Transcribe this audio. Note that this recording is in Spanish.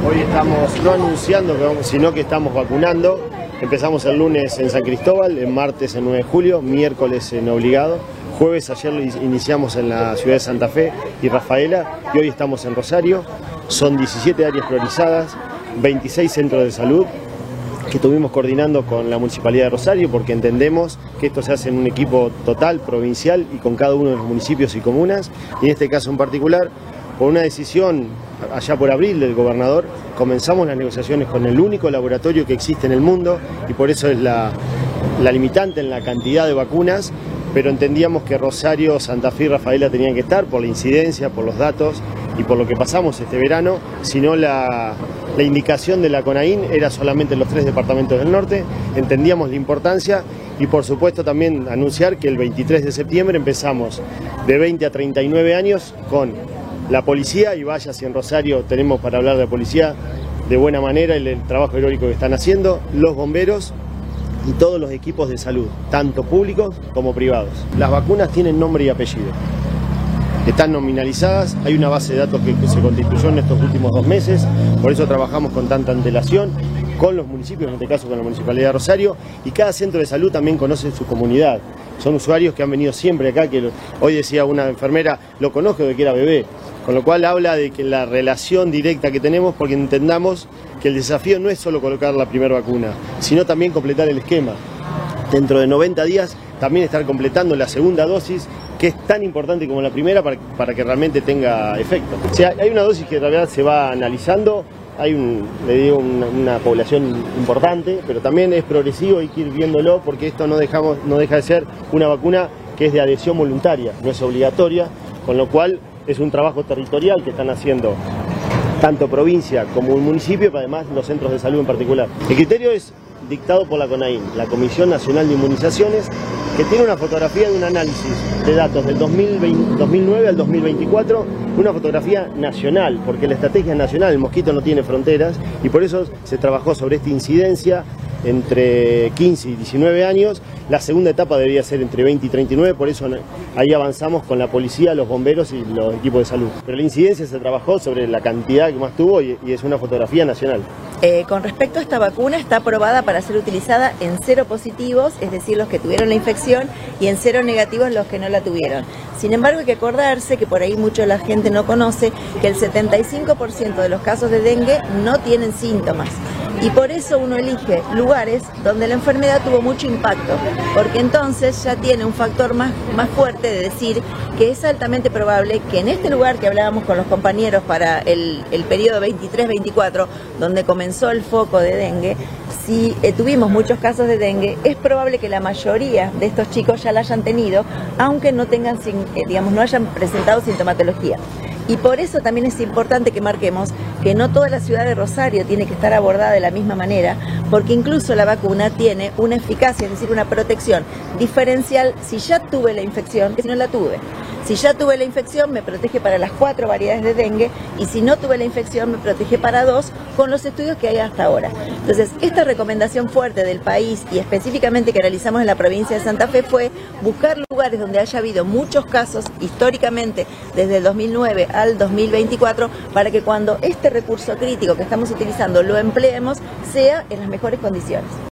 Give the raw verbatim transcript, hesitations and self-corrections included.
Hoy estamos no anunciando, que vamos, sino que estamos vacunando. Empezamos el lunes en San Cristóbal, el martes en nueve de julio, miércoles en Obligado, jueves ayer lo iniciamos en la ciudad de Santa Fe y Rafaela y hoy estamos en Rosario. Son diecisiete áreas priorizadas, veintiséis centros de salud que estuvimos coordinando con la Municipalidad de Rosario porque entendemos que esto se hace en un equipo total, provincial y con cada uno de los municipios y comunas, y en este caso en particular, por una decisión allá por abril del gobernador, comenzamos las negociaciones con el único laboratorio que existe en el mundo y por eso es la, la limitante en la cantidad de vacunas, pero entendíamos que Rosario, Santa Fe y Rafaela tenían que estar por la incidencia, por los datos y por lo que pasamos este verano, sino la, la indicación de la CONAIN era solamente en los tres departamentos del norte, entendíamos la importancia y por supuesto también anunciar que el veintitrés de septiembre empezamos de veinte a treinta y nueve años con la policía, y vaya si en Rosario tenemos para hablar de policía de buena manera el, el trabajo heroico que están haciendo, los bomberos y todos los equipos de salud, tanto públicos como privados. Las vacunas tienen nombre y apellido, están nominalizadas, hay una base de datos que, que se constituyó en estos últimos dos meses, por eso trabajamos con tanta antelación con los municipios, en este caso con la Municipalidad de Rosario, y cada centro de salud también conoce su comunidad. Son usuarios que han venido siempre acá, que lo, hoy decía una enfermera, lo conozco desde que era bebé, con lo cual habla de que la relación directa que tenemos, porque entendamos que el desafío no es solo colocar la primera vacuna, sino también completar el esquema. Dentro de noventa días también estar completando la segunda dosis, que es tan importante como la primera para, para que realmente tenga efecto. O sea, hay una dosis que en realidad se va analizando, hay un, le digo, una, una población importante, pero también es progresivo, hay que ir viéndolo porque esto no, dejamos, no deja de ser una vacuna que es de adhesión voluntaria, no es obligatoria, con lo cual es un trabajo territorial que están haciendo tanto provincia como un municipio, pero además los centros de salud en particular. El criterio es dictado por la CONAIN, la Comisión Nacional de Inmunizaciones, que tiene una fotografía de un análisis de datos del dos mil veinte, dos mil nueve al dos mil veinticuatro, una fotografía nacional, porque la estrategia es nacional, el mosquito no tiene fronteras, y por eso se trabajó sobre esta incidencia entre quince y diecinueve años. La segunda etapa debería ser entre veinte y treinta y nueve, por eso ahí avanzamos con la policía, los bomberos y los equipos de salud. Pero la incidencia se trabajó sobre la cantidad que más tuvo y, y es una fotografía nacional. Eh, con respecto a esta vacuna, está aprobada para ser utilizada en cero positivos, es decir, los que tuvieron la infección, y en cero negativos los que no la tuvieron. Sin embargo, hay que acordarse que por ahí mucha la gente no conoce que el setenta y cinco por ciento de los casos de dengue no tienen síntomas. Y por eso uno elige lugares donde la enfermedad tuvo mucho impacto, porque entonces ya tiene un factor más, más fuerte de decir que es altamente probable que en este lugar que hablábamos con los compañeros para el, el periodo veintitrés veinticuatro, donde comenzó el foco de dengue, si eh, tuvimos muchos casos de dengue, es probable que la mayoría de estos chicos ya la hayan tenido, aunque no tengan, eh, digamos, no hayan presentado sintomatología. Y por eso también es importante que marquemos que no toda la ciudad de Rosario tiene que estar abordada de la misma manera, porque incluso la vacuna tiene una eficacia, es decir, una protección diferencial si ya tuve la infección que si no la tuve. Si ya tuve la infección, me protege para las cuatro variedades de dengue, y si no tuve la infección, me protege para dos, con los estudios que hay hasta ahora. Entonces, esta recomendación fuerte del país, y específicamente que realizamos en la provincia de Santa Fe, fue buscar lugares donde haya habido muchos casos, históricamente, desde el dos mil nueve al dos mil veinticuatro, para que cuando este recurso crítico que estamos utilizando lo empleemos, sea en las mejores condiciones.